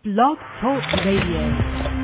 Blog Talk Radio.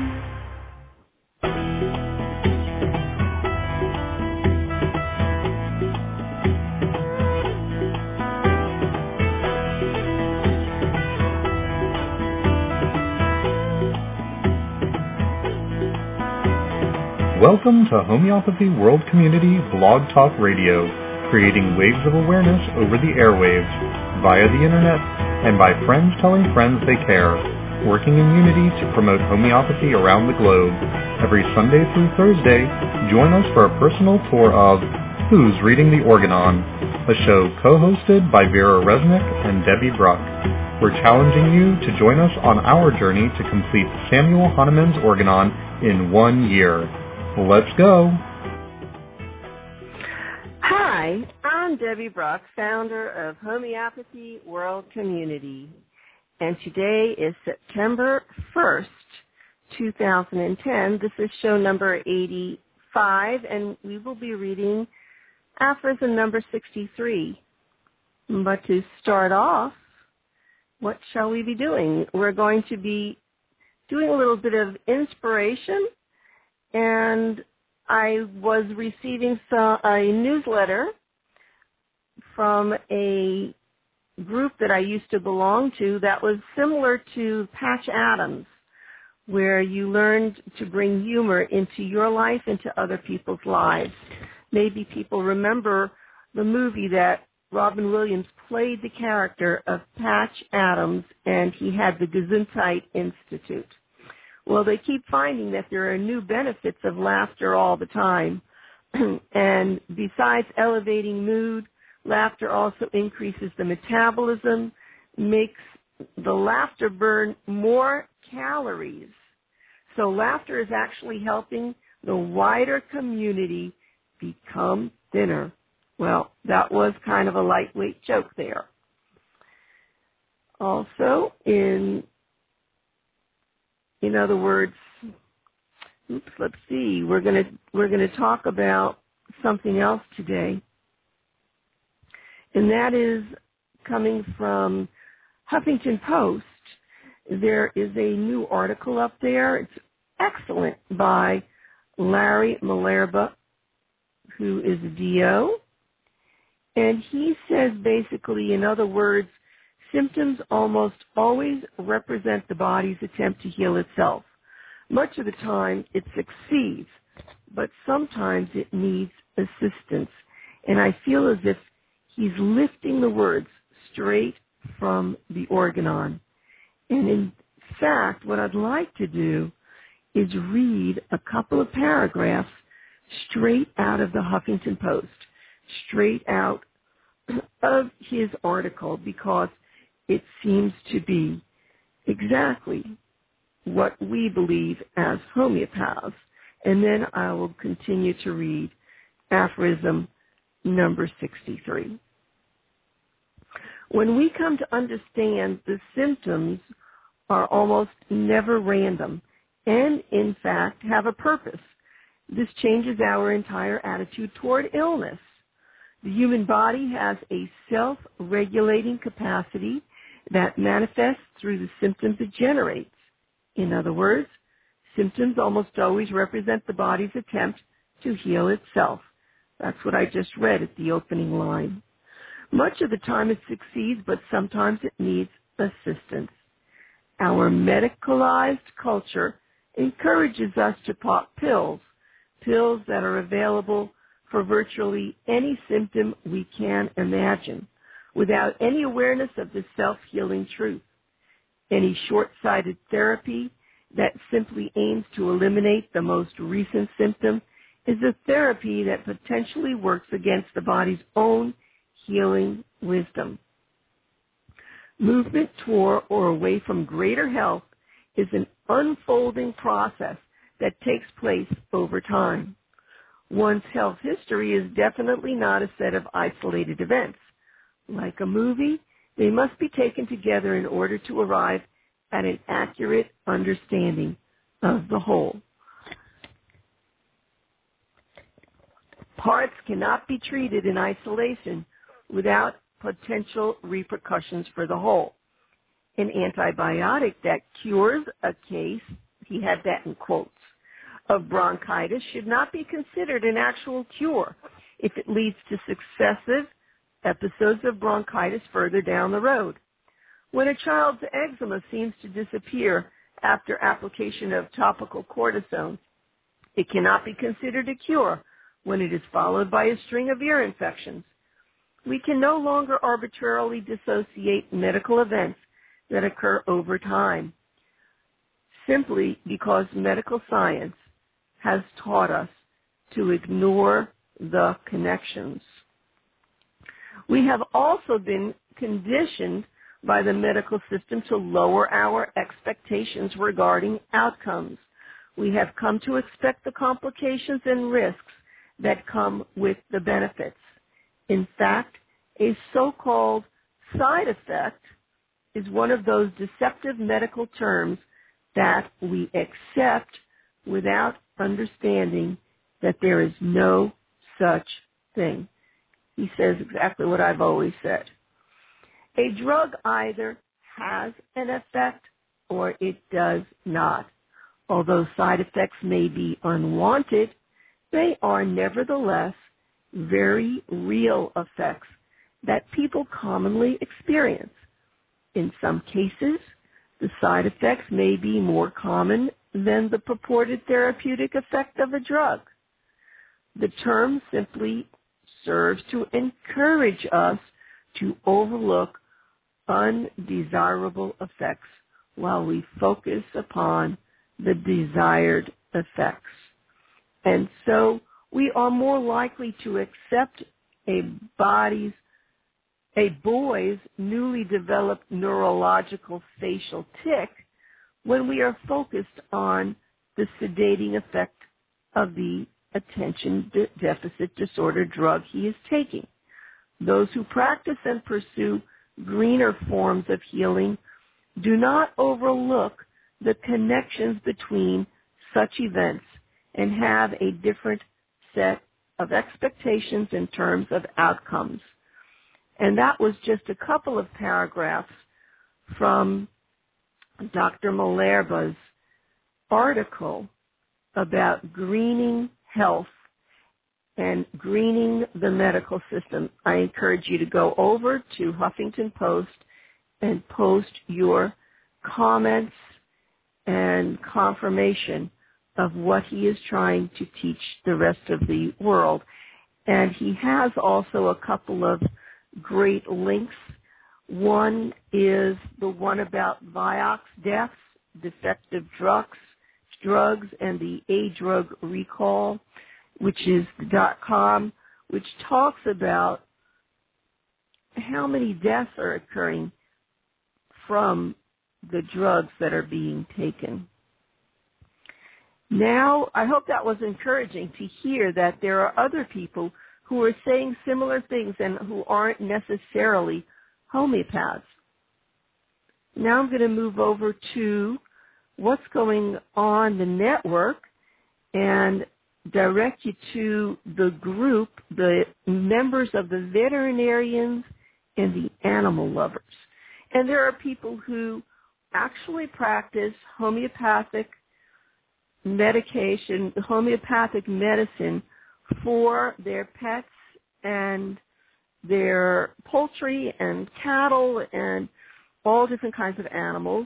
Welcome to Homeopathy World Community Blog Talk Radio, creating waves of awareness over the airwaves, via the internet, and by friends telling friends they care, working in unity to promote homeopathy around the globe. Every Sunday through Thursday, join us for a personal tour of Who's Reading the Organon, a show co-hosted by Vera Resnick and Debbie Bruck. We're challenging you to join us on our journey to complete Samuel Hahnemann's Organon in 1 year. Let's go. Hi, I'm Debbie Bruck, founder of Homeopathy World Community, and today is September 1st, 2010. This is show number 85, and we will be reading aphorism number 63. But to start off, what shall we be doing? We're going to be doing a little bit of inspiration. And I was receiving a newsletter from a group that I used to belong to that was similar to Patch Adams, where you learned to bring humor into your life, into other people's lives. Maybe people remember the movie that Robin Williams played the character of Patch Adams, and he had the Gesundheit Institute. Well, they keep finding that there are new benefits of laughter all the time. And besides elevating mood, laughter also increases the metabolism, makes the laughter burn more calories. So laughter is actually helping the wider community become thinner. Well, that was kind of a lightweight joke there. Also, in other words, let's see, we're going to talk about something else today. And that is coming from Huffington Post. There is a new article up there. It's excellent, by Larry Malerba, who is a DO. And he says basically, in other words, symptoms almost always represent the body's attempt to heal itself. Much of the time it succeeds, but sometimes it needs assistance. And I feel as if he's lifting the words straight from the Organon. And in fact, what I'd like to do is read a couple of paragraphs straight out of the Huffington Post, straight out of his article, because it seems to be exactly what we believe as homeopaths. And then I will continue to read aphorism number 63. When we come to understand the symptoms are almost never random and, in fact, have a purpose, this changes our entire attitude toward illness. The human body has a self-regulating capacity that manifests through the symptoms it generates. In other words, symptoms almost always represent the body's attempt to heal itself. That's what I just read at the opening line. Much of the time it succeeds, but sometimes it needs assistance. Our medicalized culture encourages us to pop pills that are available for virtually any symptom we can imagine, without any awareness of the self-healing truth. Any short-sighted therapy that simply aims to eliminate the most recent symptom is a therapy that potentially works against the body's own healing wisdom. Movement toward or away from greater health is an unfolding process that takes place over time. One's health history is definitely not a set of isolated events. Like a movie, they must be taken together in order to arrive at an accurate understanding of the whole. Parts cannot be treated in isolation without potential repercussions for the whole. An antibiotic that cures a case, he had that in quotes, of bronchitis should not be considered an actual cure if it leads to successive episodes of bronchitis further down the road. When a child's eczema seems to disappear after application of topical cortisone, it cannot be considered a cure when it is followed by a string of ear infections. We can no longer arbitrarily dissociate medical events that occur over time, simply because medical science has taught us to ignore the connections. We have also been conditioned by the medical system to lower our expectations regarding outcomes. We have come to expect the complications and risks that come with the benefits. In fact, a so-called side effect is one of those deceptive medical terms that we accept without understanding that there is no such thing. He says exactly what I've always said. A drug either has an effect or it does not. Although side effects may be unwanted, they are nevertheless very real effects that people commonly experience. In some cases, the side effects may be more common than the purported therapeutic effect of a drug. The term simply serves to encourage us to overlook undesirable effects while we focus upon the desired effects. And so we are more likely to accept a boy's newly developed neurological facial tic when we are focused on the sedating effect of the attention deficit disorder drug he is taking. Those who practice and pursue greener forms of healing do not overlook the connections between such events and have a different set of expectations in terms of outcomes. And that was just a couple of paragraphs from Dr. Malerba's article about greening health and greening the medical system. I encourage you to go over to Huffington Post and post your comments and confirmation of what he is trying to teach the rest of the world. And he has also a couple of great links. One is the one about Vioxx deaths, defective drugs, and the A drug recall, which is .com, which talks about how many deaths are occurring from the drugs that are being taken. Now, I hope that was encouraging to hear that there are other people who are saying similar things and who aren't necessarily homeopaths. Now I'm going to move over to what's going on the network and direct you to the group, the members of the veterinarians and the animal lovers. And there are people who actually practice homeopathic medication, homeopathic medicine for their pets and their poultry and cattle and all different kinds of animals.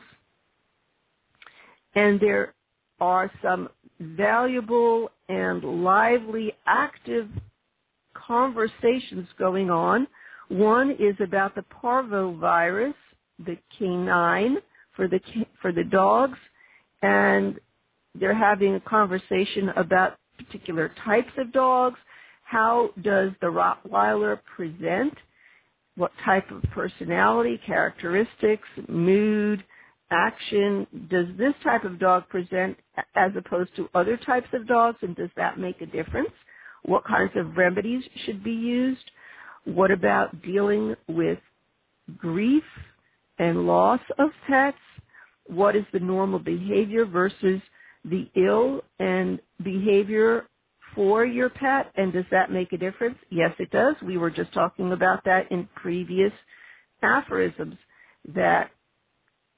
And there are some valuable and lively, active conversations going on. One is about the parvovirus, the canine for the dogs, and they're having a conversation about particular types of dogs. How does the Rottweiler present? What type of personality, characteristics, mood, action does this type of dog present as opposed to other types of dogs, and does that make a difference? What kinds of remedies should be used? What about dealing with grief and loss of pets? What is the normal behavior versus the ill and behavior for your pet, and does that make a difference? Yes, it does. We were just talking about that in previous aphorisms, that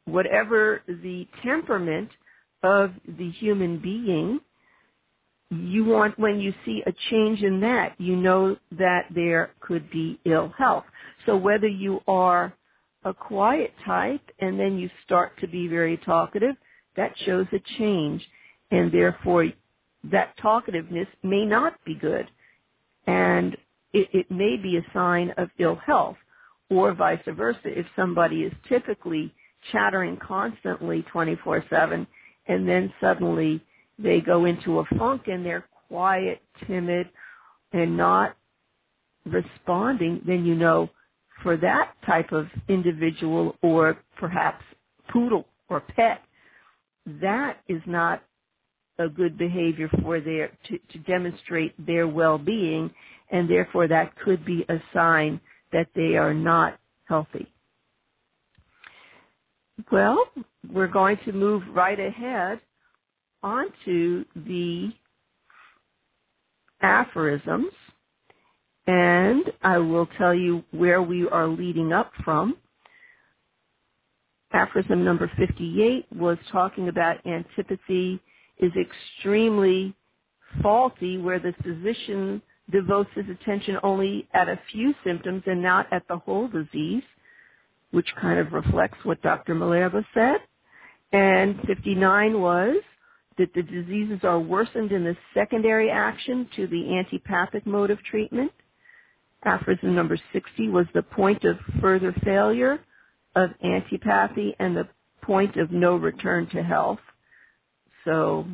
whatever the temperament of the human being, you want, when you see a change in that, you know that there could be ill health. So whether you are a quiet type and then you start to be very talkative, that shows a change. And therefore, that talkativeness may not be good. And it may be a sign of ill health, or vice versa. If somebody is typically chattering constantly 24/7 and then suddenly they go into a funk and they're quiet, timid, and not responding, then you know for that type of individual, or perhaps poodle or pet, that is not a good behavior for their to demonstrate their well-being, and therefore that could be a sign that they are not healthy. Well, we're going to move right ahead onto the aphorisms, and I will tell you where we are leading up from. Aphorism number 58 was talking about antipathy is extremely faulty, where the physician devotes his attention only at a few symptoms and not at the whole disease, which kind of reflects what Dr. Malerba said. And 59 was that the diseases are worsened in the secondary action to the antipathic mode of treatment. Aphorism number 60 was the point of further failure of antipathy and the point of no return to health. So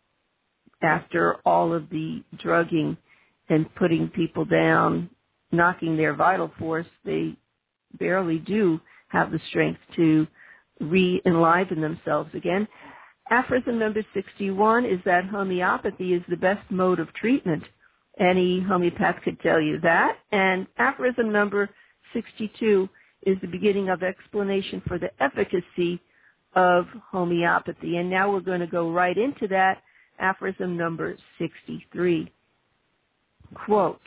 after all of the drugging and putting people down, knocking their vital force, they barely do have the strength to re-enliven themselves again. Aphorism number 61 is that homeopathy is the best mode of treatment. Any homeopath could tell you that. And aphorism number 62 is the beginning of explanation for the efficacy of homeopathy. And now we're going to go right into that. Aphorism number 63. Quote,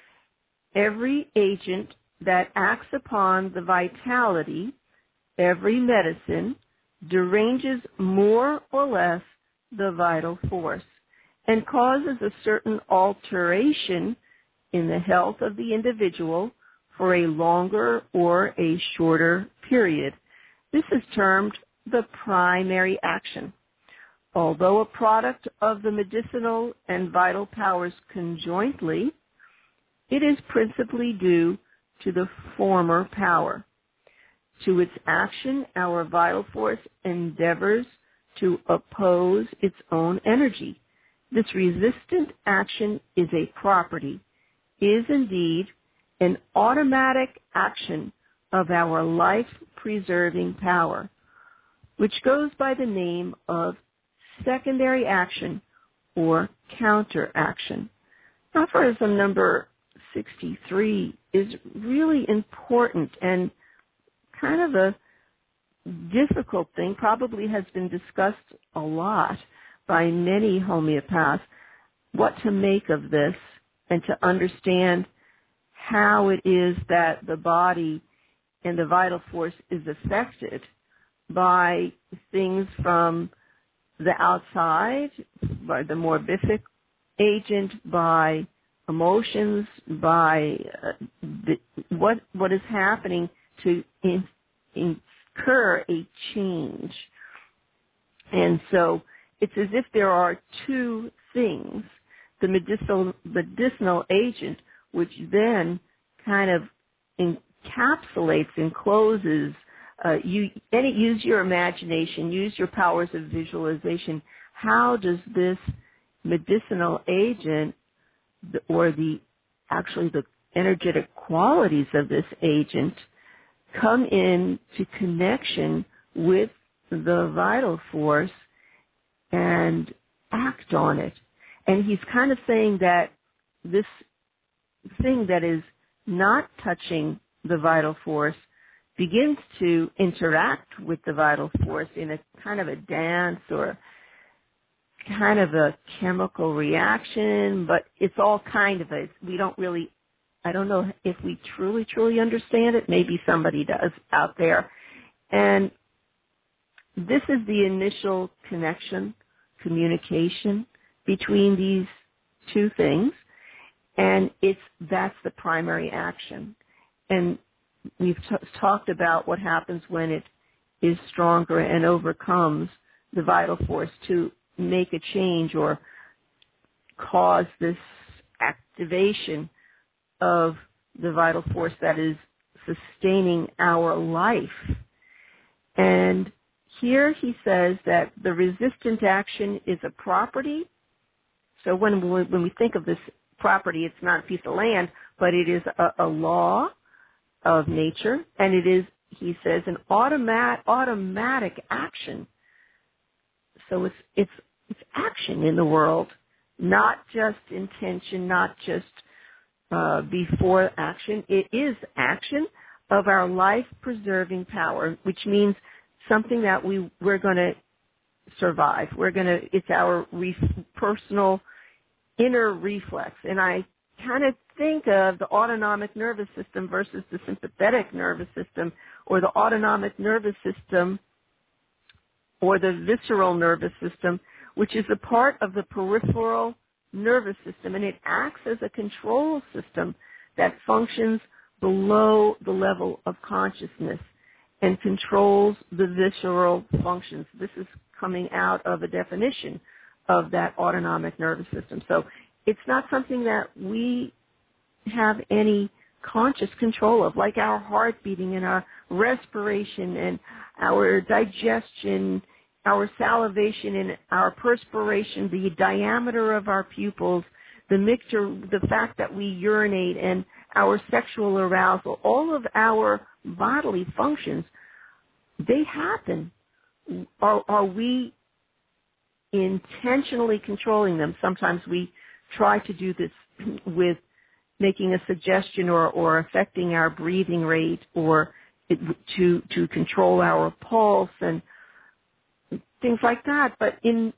every agent that acts upon the vitality, every medicine, deranges more or less the vital force and causes a certain alteration in the health of the individual for a longer or a shorter period. This is termed the primary action. Although a product of the medicinal and vital powers conjointly, it is principally due to the former power. To its action, our vital force endeavors to oppose its own energy. This resistant action is a property, is indeed an automatic action of our life-preserving power, which goes by the name of secondary action or counteraction. Aphorism number 63 is really important and kind of a difficult thing, probably has been discussed a lot by many homeopaths, what to make of this and to understand how it is that the body and the vital force is affected by things from the outside, by the morbific agent, by emotions, by what is happening to incur a change. And so it's as if there are two things, the medicinal agent, which then kind of encapsulates, encloses, use your imagination, use your powers of visualization. How does this medicinal agent, or the energetic qualities of this agent, come into connection with the vital force and act on it? And he's kind of saying that this thing that is not touching the vital force begins to interact with the vital force in a kind of a dance or kind of a chemical reaction, but it's all kind of I don't know if we truly understand it. Maybe somebody does out there. And this is the initial connection, communication between these two things, and that's the primary action. And we've talked about what happens when it is stronger and overcomes the vital force to make a change or cause this activation of the vital force that is sustaining our life. And here he says that the resistant action is a property. So when we think of this property, it's not a piece of land, but it is a law of nature, and it is, he says, an automatic action. So it's action in the world, not just intention, not just before action. It is action of our life-preserving power, which means something that we're going to survive. It's our personal inner reflex. And I kind of think of the autonomic nervous system versus the sympathetic nervous system, or the autonomic nervous system or the visceral nervous system, which is a part of the peripheral nervous system, and it acts as a control system that functions below the level of consciousness and controls the visceral functions. This is coming out of a definition of that autonomic nervous system. So it's not something that we have any conscious control of, like our heart beating and our respiration and our digestion, our salivation and our perspiration, the diameter of our pupils, the mixture, the fact that we urinate, and our sexual arousal. All of our bodily functions, they happen. Are we intentionally controlling them? Sometimes we try to do this with making a suggestion or affecting our breathing rate, or to control our pulse and things like that. But in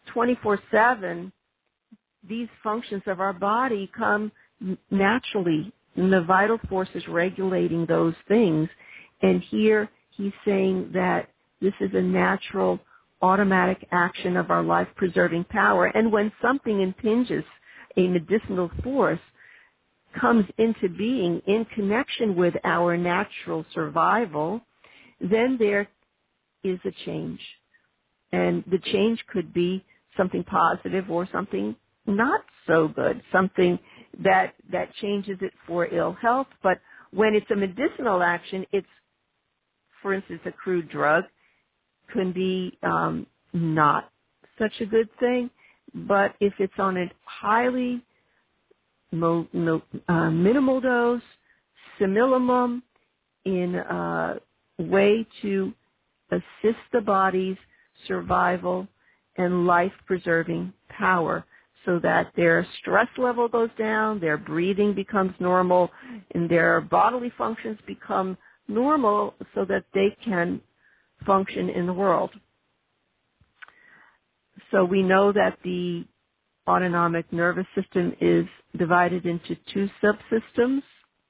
24/7, these functions of our body come naturally, and the vital force is regulating those things. And here he's saying that this is a natural, automatic action of our life-preserving power. And when something impinges, a medicinal force comes into being in connection with our natural survival, then there is a change. And the change could be something positive or something not so good, something that changes it for ill health. But when it's a medicinal action, it's, for instance, a crude drug, can be not such a good thing. But if it's on a highly minimal dose, similimum, in a way to assist the body's survival and life-preserving power, so that their stress level goes down, their breathing becomes normal, and their bodily functions become normal so that they can function in the world. So we know that the autonomic nervous system is divided into two subsystems.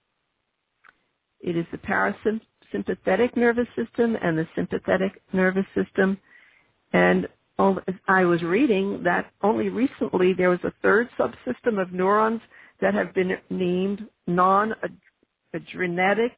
It is the parasympathetic nervous system and the sympathetic nervous system. And I was reading that only recently there was a third subsystem of neurons that have been named non-adrenergic,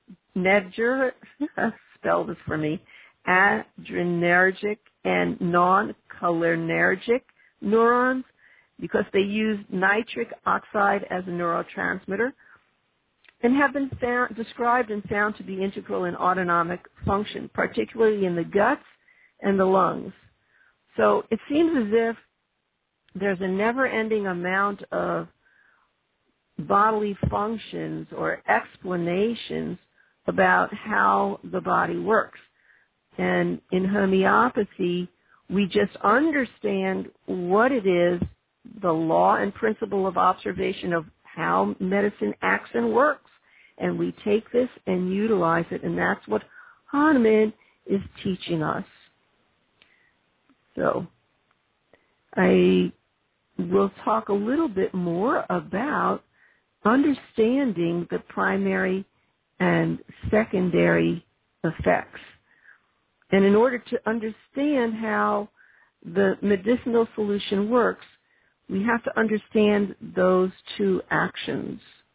spell this for me, adrenergic and non-cholinergic neurons, because they use nitric oxide as a neurotransmitter, and have been described and found to be integral in autonomic function, particularly in the guts and the lungs. So it seems as if there's a never-ending amount of bodily functions or explanations about how the body works. And in homeopathy, we just understand what it is, the law and principle of observation of how medicine acts and works. And we take this and utilize it, and that's what Hahnemann is teaching us. So I will talk a little bit more about understanding the primary and secondary effects. And in order to understand how the medicinal solution works, we have to understand those two actions.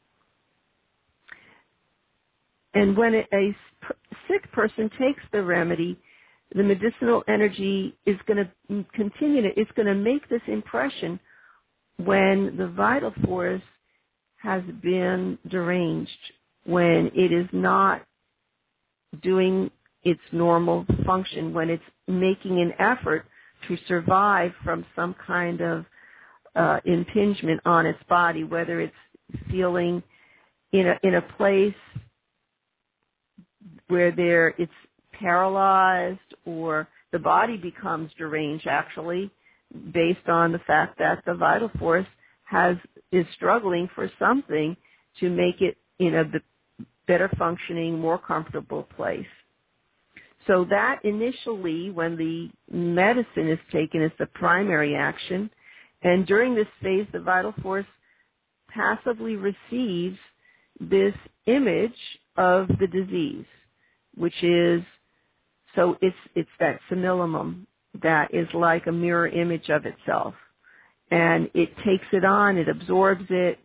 And when a sick person takes the remedy, the medicinal energy is going to continue. It's going to make this impression when the vital force has been deranged, when it is not doing its normal function, when it's making an effort to survive from some kind of impingement on its body, whether it's feeling in a place where it's paralyzed, or the body becomes deranged actually based on the fact that the vital force is struggling for something to make it in a better functioning, more comfortable place. So that initially, when the medicine is taken, is the primary action. And during this phase, the vital force passively receives this image of the disease, which is, so it's that simillimum that is like a mirror image of itself. And it takes it on, it absorbs it,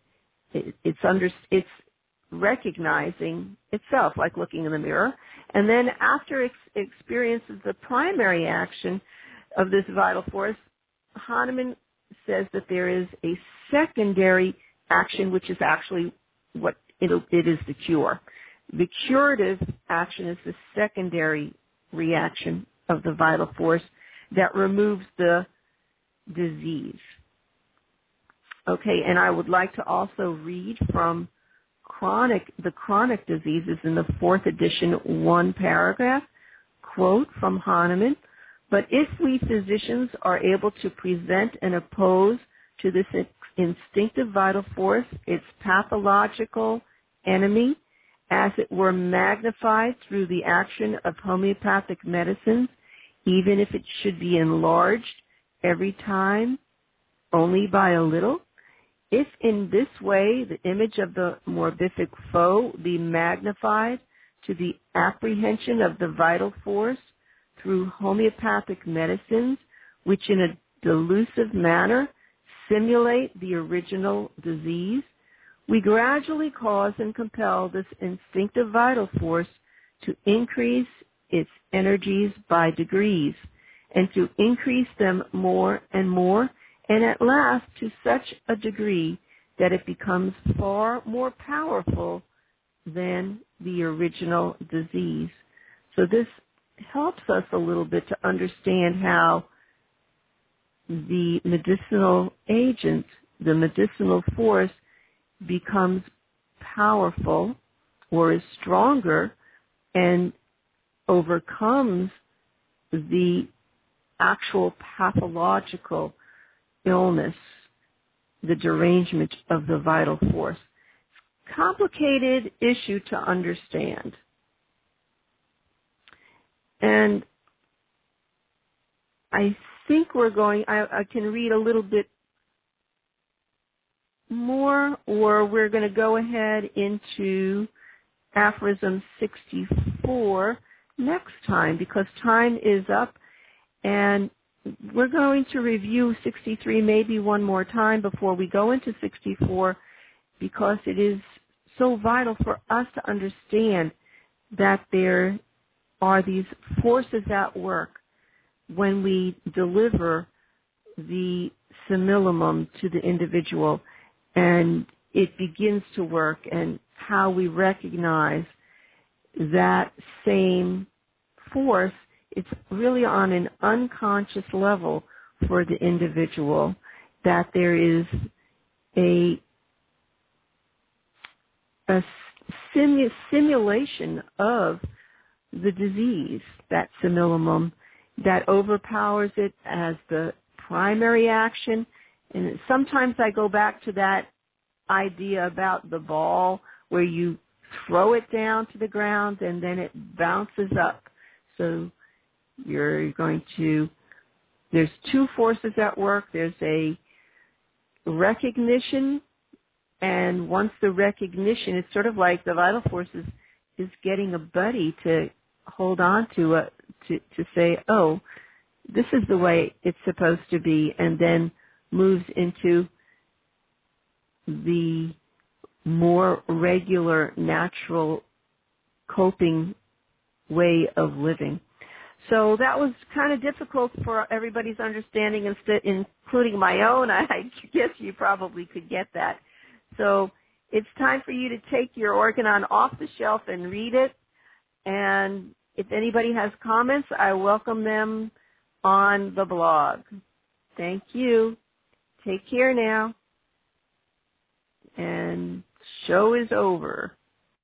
it's recognizing itself, like looking in the mirror. And then after it experiences the primary action of this vital force, Hahnemann says that there is a secondary action, which is actually what it is the cure. The curative action is the secondary reaction of the vital force that removes the disease. Okay, and I would like to also read from the chronic diseases in the 4th edition, one paragraph, quote from Hahnemann, "But if we physicians are able to present and oppose to this instinctive vital force its pathological enemy, as it were magnified through the action of homeopathic medicines, even if it should be enlarged every time only by a little, if in this way the image of the morbific foe be magnified to the apprehension of the vital force through homeopathic medicines, which in a delusive manner simulate the original disease, we gradually cause and compel this instinctive vital force to increase its energies by degrees, and to increase them more and more, and at last to such a degree that it becomes far more powerful than the original disease." So this helps us a little bit to understand how the medicinal agent, the medicinal force, becomes powerful or is stronger and overcomes the actual pathological illness, the derangement of the vital force. Complicated issue to understand. And I think I can read a little bit more, or we're going to go ahead into aphorism 64 next time, because time is up, and we're going to review 63 maybe one more time before we go into 64, because it is so vital for us to understand that there are these forces at work when we deliver the simillimum to the individual, and it begins to work, and how we recognize that same force. It's really on an unconscious level for the individual, that there is a simulation of the disease, that simillimum, that overpowers it as the primary action. And sometimes I go back to that idea about the ball, where you throw it down to the ground and then it bounces up. So there's two forces at work. There's a recognition, and once the recognition, it's sort of like the vital force is getting a buddy to hold on to to say, oh, this is the way it's supposed to be, and then moves into the more regular, natural coping way of living. So that was kind of difficult for everybody's understanding, including my own. I guess you probably could get that. So it's time for you to take your Organon off the shelf and read it. And if anybody has comments, I welcome them on the blog. Thank you. Take care now. And show is over.